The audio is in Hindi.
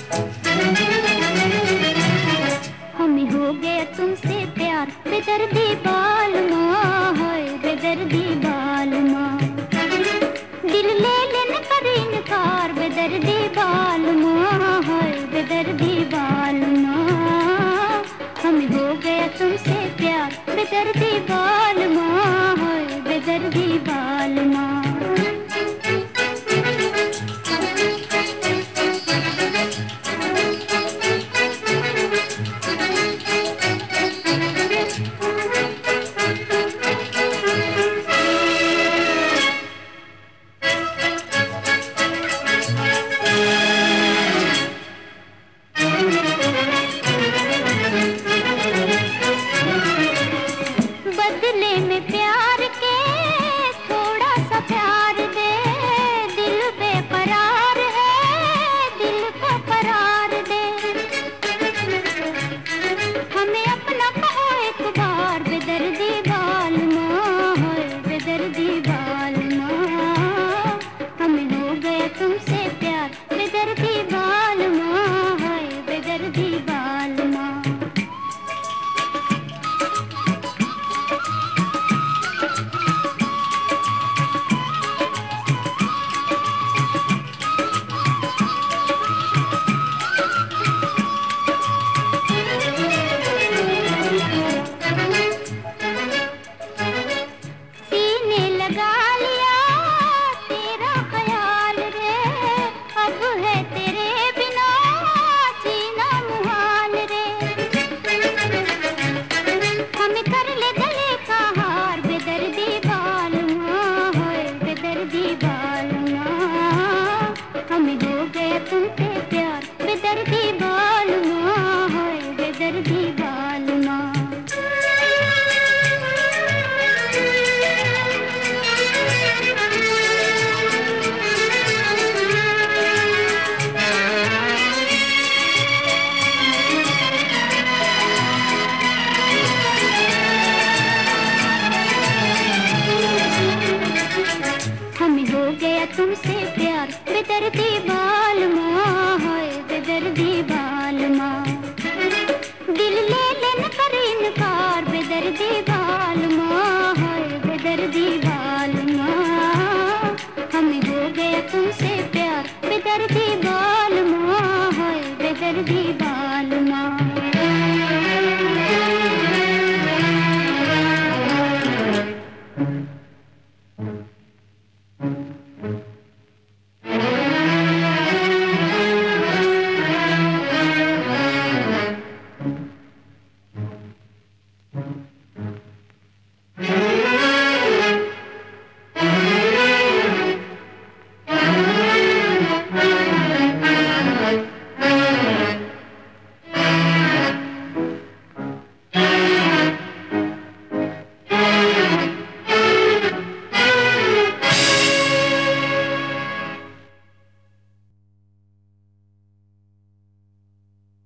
हमें हो गया तुमसे प्यार, बेदर्दी बालमा है, बेदर्दी बालमा। दिल ले लेने कर इनकार, बेदर्दी बालमा है, बेदर्दी बालमा। हमें हो गया तुमसे प्यार, बेदर्दी बालमा है, बेदर्दी बालमा। बदले में प्यार के थोड़ा सा प्यार दे, दिल बेकरार है, दिल को करार दे। हमें अपना कहो एक बार, बेदर्दी बालमा है, बेदर्दी बालमा। हमें हो गया तुमसे प्यार, बेदर्दी बालमा है, बेदर्दी बालमा। सीने लगा लिया तेरा ख्याल रे, अब है तेरे बिना जीना मुहाल रे। हमें कर ले गले का हार, बेदर्दी बालमा है, बेदर्दी बालमा। हमें हो गया तुमसे प्यार, बेदर्दी बालमा है, बेदर्दी बालमा। हमें हो गया तुमसे प्यार, बेदर्दी बालमा है, बेदर्दी बालमा। दिल ले लेने कर इनकार, बेदर्दी बालमा है, बेदर्दी बालमा। हमें हो गया तुमसे प्यार, बेदर्दी बालमा है, बेदर्दी बालमा।